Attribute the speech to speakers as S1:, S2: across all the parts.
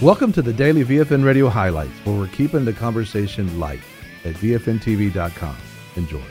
S1: Welcome to the Daily VFN Radio Highlights, where we're keeping the conversation light at VFNTV.com. Enjoy.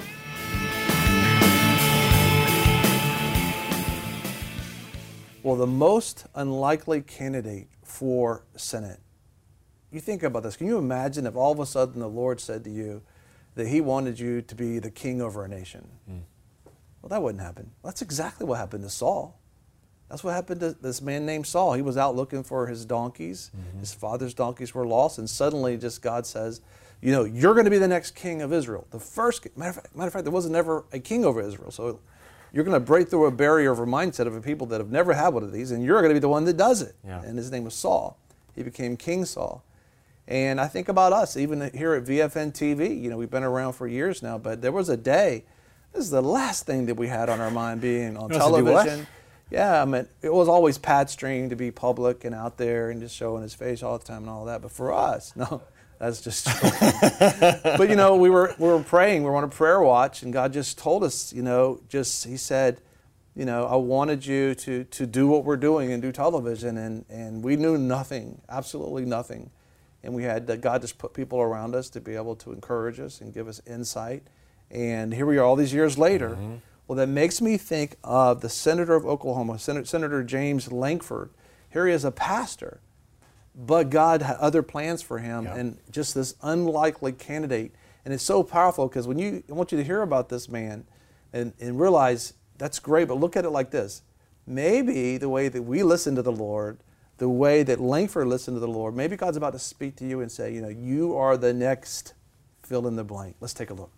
S2: Well, the most unlikely candidate for Senate. You think about this. Can you imagine if all of a sudden the Lord said to you that he wanted you to be the king over a nation? Well, that wouldn't happen. That's exactly what happened to Saul. That's what happened to this man named Saul. He was out looking for his donkeys. His father's donkeys were lost, and suddenly just God says, you know, you're going to be the next king of Israel. The first, matter of fact, there wasn't ever a king over Israel. So you're going to break through a barrier of a mindset of a people that have never had one of these, and you're going to be the one that does it. Yeah. And his name was Saul. He became King Saul. And I think about us, even here at VFN TV, you know, we've been around for years now, but there was a day, this is the last thing that we had on our mind being on television. Yeah, I mean, it was always Pat String to be public and out there and just showing his face all the time and all that. But for us, no, that's just But, you know, we were praying. We were on a prayer watch, and God just told us, you know, he said, you know, I wanted you to do what we're doing and do television. And we knew nothing, absolutely nothing. And we had God just put people around us to be able to encourage us and give us insight. And here we are all these years later. Well, that makes me think of the senator of Oklahoma, Senator James Lankford. Here he is, a pastor, but God had other plans for him, and just this unlikely candidate. And it's so powerful because I want you to hear about this man and realize that's great, but look at it like this. Maybe the way that we listen to the Lord, the way that Lankford listened to the Lord, maybe God's about to speak to you and say, you know, you are the next fill in the blank. Let's take a look.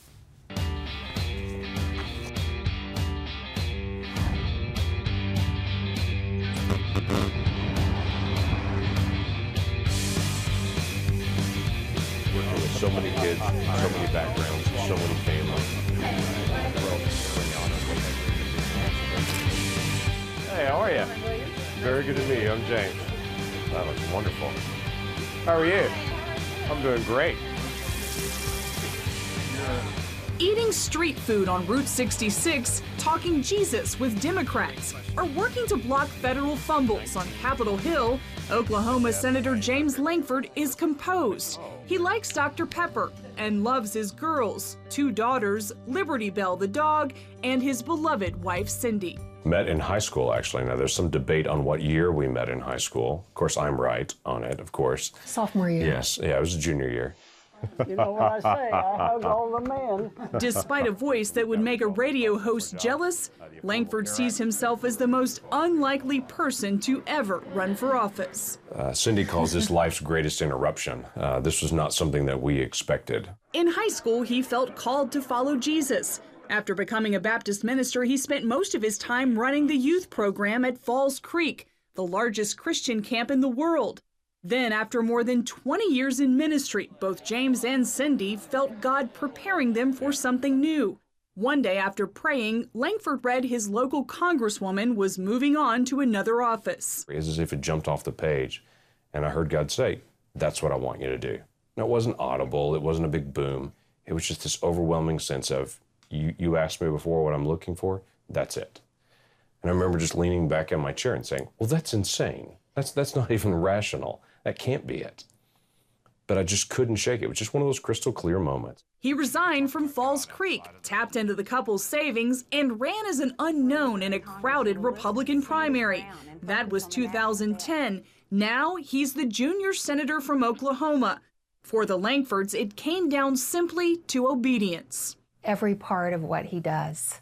S3: So many kids, so many backgrounds, so many families. Hey, how are you? Very good to meet you. I'm James. That looks wonderful. How are you? I'm doing great.
S4: Eating street food on Route 66, talking Jesus with Democrats, or working to block federal fumbles on Capitol Hill, Oklahoma Senator James Lankford is composed. He likes Dr. Pepper and loves his girls, 2 daughters, Liberty Bell the dog, and his beloved wife Cindy.
S3: Met in high school, actually. Now, there's some debate on what year we met in high school. Of course, I'm right on it, of course.
S5: Sophomore year.
S3: Yes, yeah, it was a junior year.
S6: You know what I say, I hug all the men.
S4: Despite a voice that would make a radio host jealous, Lankford sees himself as the most unlikely person to ever run for office.
S3: Cindy calls this life's greatest interruption. This was not something that we expected.
S4: In high school, he felt called to follow Jesus. After becoming a Baptist minister, he spent most of his time running the youth program at Falls Creek, the largest Christian camp in the world. Then, after more than 20 years in ministry, both James and Cindy felt God preparing them for something new. One day after praying, Lankford read his local congresswoman was moving on to another office.
S3: It's as if it jumped off the page, and I heard God say, that's what I want you to do. Now, it wasn't audible, it wasn't a big boom. It was just this overwhelming sense of, you asked me before what I'm looking for, that's it. And I remember just leaning back in my chair and saying, well, that's insane. That's not even rational. That can't be it. But I just couldn't shake it. It was just one of those crystal clear moments.
S4: He resigned from Falls Creek, tapped into the couple's savings, and ran as an unknown in a crowded Republican primary. That was 2010. Now he's the junior senator from Oklahoma. For the Lankfords, it came down simply to obedience.
S5: Every part of what he does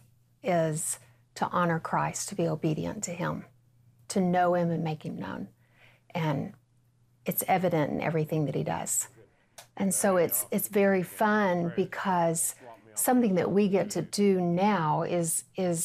S5: is to honor Christ, to be obedient to him, to know him and make him known. And it's evident in everything that he does. And so it's very fun because something that we get to do now is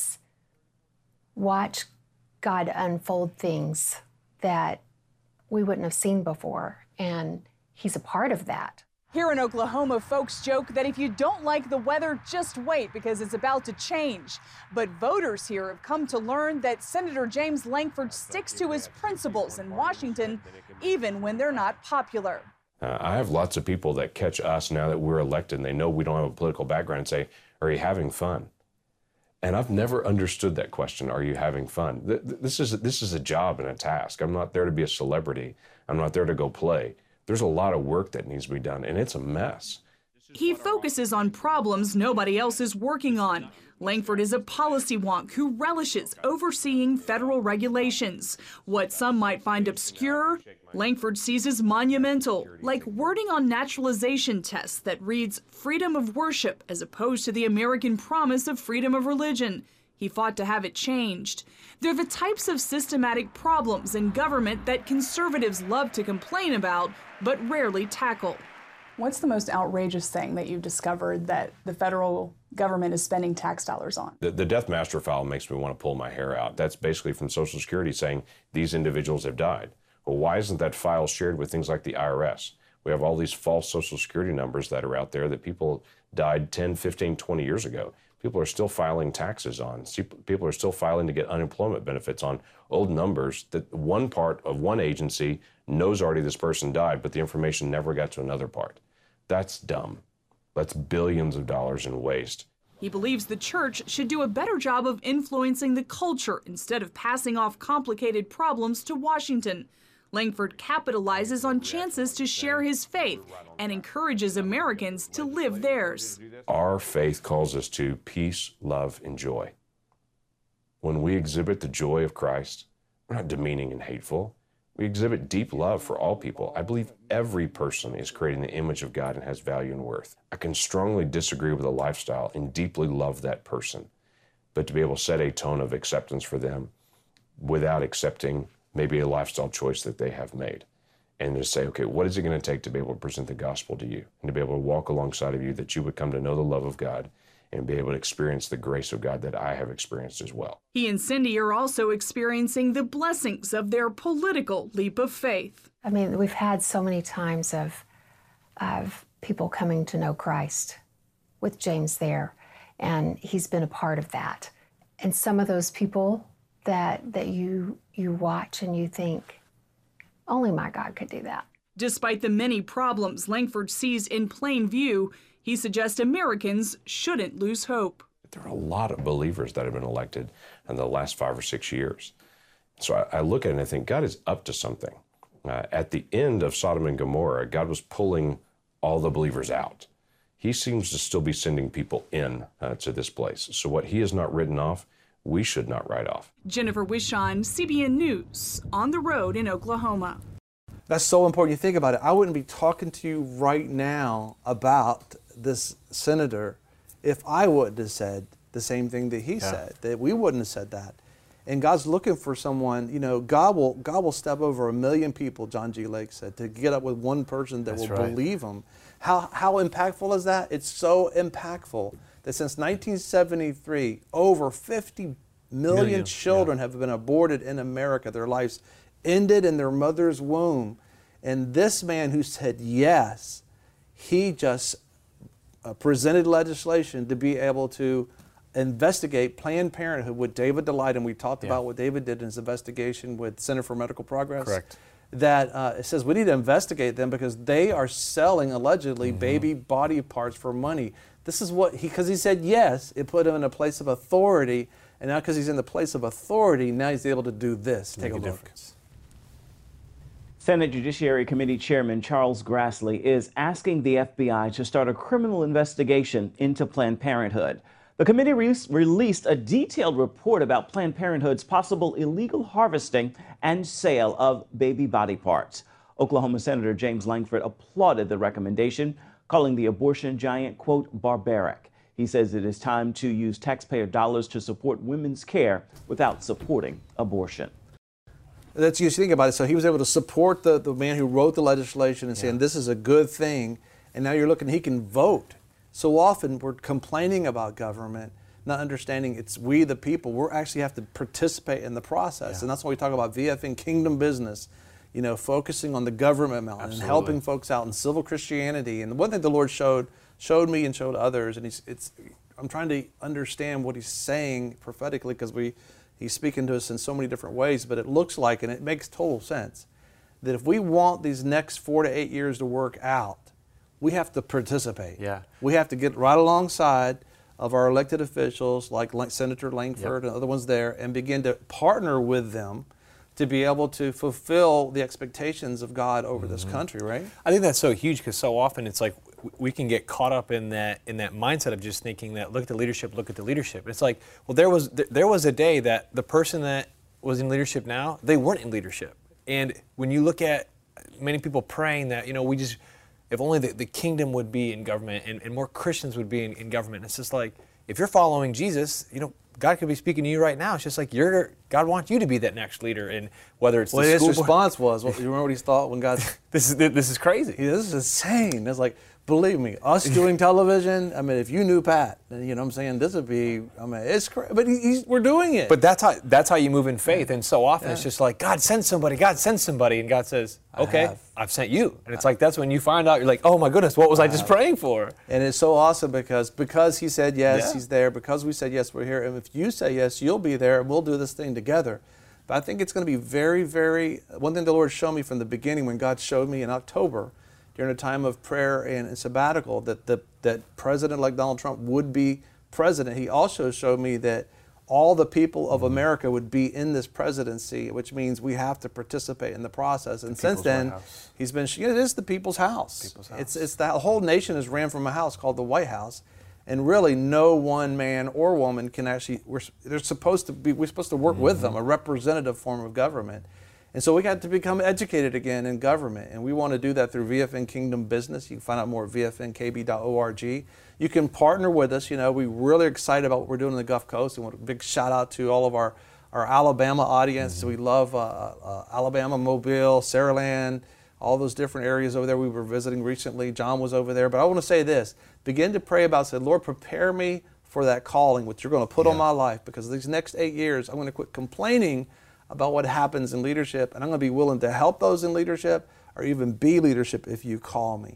S5: watch God unfold things that we wouldn't have seen before. And he's a part of that.
S4: Here in Oklahoma, folks joke that if you don't like the weather, just wait because it's about to change. But voters here have come to learn that Senator James Lankford sticks to his principles in Washington, even when they're not popular.
S3: I have lots of people that catch us now that we're elected and they know we don't have a political background and say, are you having fun? And I've never understood that question, are you having fun? This is a job and a task. I'm not there to be a celebrity. I'm not there to go play. There's a lot of work that needs to be done, and it's a mess.
S4: He focuses on problems nobody else is working on. Langford is a policy wonk who relishes overseeing federal regulations. What some might find obscure, Langford sees as monumental, like wording on naturalization tests that reads freedom of worship as opposed to the American promise of freedom of religion. He fought to have it changed. They're the types of systematic problems in government that conservatives love to complain about, but rarely tackle.
S7: What's the most outrageous thing that you've discovered that the federal government is spending tax dollars on?
S3: The death master file makes me want to pull my hair out. That's basically from Social Security saying these individuals have died. Well, why isn't that file shared with things like the IRS? We have all these false Social Security numbers that are out there that people died 10, 15, 20 years ago. People are still filing taxes on. People are still filing to get unemployment benefits on old numbers that one part of one agency knows already this person died, but the information never got to another part. That's dumb. That's billions of dollars in waste.
S4: He believes the church should do a better job of influencing the culture instead of passing off complicated problems to Washington. Langford capitalizes on chances to share his faith and encourages Americans to live theirs.
S3: Our faith calls us to peace, love, and joy. When we exhibit the joy of Christ, we're not demeaning and hateful. We exhibit deep love for all people. I believe every person is creating the image of God and has value and worth. I can strongly disagree with a lifestyle and deeply love that person, but to be able to set a tone of acceptance for them without accepting maybe a lifestyle choice that they have made, and to say, okay, what is it going to take to be able to present the gospel to you and to be able to walk alongside of you that you would come to know the love of God and be able to experience the grace of God that I have experienced as well.
S4: He and Cindy are also experiencing the blessings of their political leap of faith.
S5: I mean, we've had so many times of people coming to know Christ with James there, and he's been a part of that. And some of those people that you watch and you think, only my God could do that.
S4: Despite the many problems Langford sees in plain view, he suggests Americans shouldn't lose hope.
S3: There are a lot of believers that have been elected in the last 5 or 6 years. So I look at it and I think God is up to something. At the end of Sodom and Gomorrah, God was pulling all the believers out. He seems to still be sending people in to this place. So what he has not written off, we should not write off.
S4: Jennifer Wishon, CBN News, on the road in Oklahoma.
S2: That's so important. You think about it. I wouldn't be talking to you right now about this senator if I wouldn't have said the same thing that he said, that we wouldn't have said that. And God's looking for someone, you know, God will step over 1 million people, John G. Lake said, to get up with one person that will believe him. How impactful is that? It's so impactful that since 1973, over 50 million children have been aborted in America. Their lives ended in their mother's womb. And this man who said yes, he just presented legislation to be able to investigate Planned Parenthood with David Delight, and we talked about what David did in his investigation with Center for Medical Progress.
S8: Correct.
S2: That it says we need to investigate them because they are selling allegedly baby body parts for money. This is what because he said yes, it put him in a place of authority, and now because he's in the place of authority, now he's able to do this. Take a look.
S8: Difference.
S9: Senate Judiciary Committee Chairman Charles Grassley is asking the FBI to start a criminal investigation into Planned Parenthood. The committee released a detailed report about Planned Parenthood's possible illegal harvesting and sale of baby body parts. Oklahoma Senator James Langford applauded the recommendation, calling the abortion giant, quote, barbaric. He says it is time to use taxpayer dollars to support women's care without supporting abortion.
S2: That's you think about it. So he was able to support the man who wrote the legislation and saying this is a good thing, and now you're looking, he can vote. So often we're complaining about government, not understanding it's we the people. We actually have to participate in the process, and that's why we talk about VFN Kingdom Business, you know, focusing on the government mountain and helping folks out in civil Christianity. And the one thing the Lord showed me and showed others, and I'm trying to understand what he's saying prophetically because he's speaking to us in so many different ways, but it looks like, and it makes total sense, that if we want these next 4 to 8 years to work out, we have to participate.
S8: Yeah.
S2: We have to get right alongside of our elected officials like Senator Langford and other ones there, and begin to partner with them to be able to fulfill the expectations of God over this country, right?
S8: I think that's so huge, because so often it's like we can get caught up in that mindset of just thinking that look at the leadership. It's like, well, there was a day that the person that was in leadership now, they weren't in leadership. And when you look at many people praying that, if only the kingdom would be in government and more Christians would be in government. It's just like, if you're following Jesus, God could be speaking to you right now. It's just like God wants you to be that next leader, and whether it's the school
S2: his response was, you remember what he thought when God
S8: this is crazy.
S2: This is insane. It's like, believe me, us doing television, if you knew Pat, what I'm saying, this would be, it's crazy, but we're doing it.
S8: But that's how you move in faith, and so often it's just like, God sends somebody, and God says, okay, I've sent you. And it's like, that's when you find out, you're like, oh my goodness, what was I just praying for?
S2: And it's so awesome because he said yes, he's there, because we said yes, we're here, and if you say yes, you'll be there, and we'll do this thing together. But I think it's going to be very, very, one thing the Lord showed me from the beginning, when God showed me in October, during a time of prayer and sabbatical, that President-elect Donald Trump would be president. He also showed me that all the people of America would be in this presidency, which means we have to participate in the process. And since then, he's been, it is the people's house. It's the whole nation is ran from a house called the White House. And really, no one man or woman can actually, we're supposed to work with them, a representative form of government. And so we got to become educated again in government, and we want to do that through VFN Kingdom Business. You can find out more at vfnkb.org. You can partner with us. We're really excited about what we're doing in the Gulf Coast, and a big shout out to all of our Alabama audience. We love Alabama, Mobile, Saraland, all those different areas over there we were visiting recently. John was over there. But I want to say this. Begin to pray about, say, Lord, prepare me for that calling, which you're going to put on my life, because these next 8 years, I'm going to quit complaining about what happens in leadership, and I'm going to be willing to help those in leadership or even be leadership if you call me.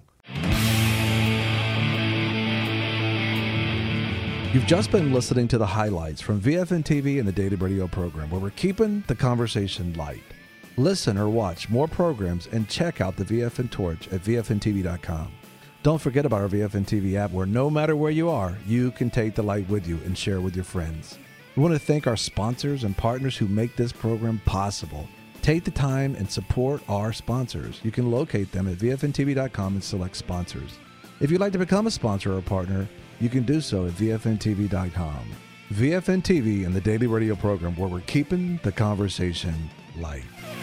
S1: You've just been listening to the highlights from VFN TV and the Daily Radio program, where we're keeping the conversation light. Listen or watch more programs and check out the VFN Torch at VFNTV.com. Don't forget about our VFN TV app, where no matter where you are, you can take the light with you and share with your friends. We want to thank our sponsors and partners who make this program possible. Take the time and support our sponsors. You can locate them at VFNTV.com and select sponsors. If you'd like to become a sponsor or partner, you can do so at VFNTV.com. VFN TV and the Daily Radio program, where we're keeping the conversation light.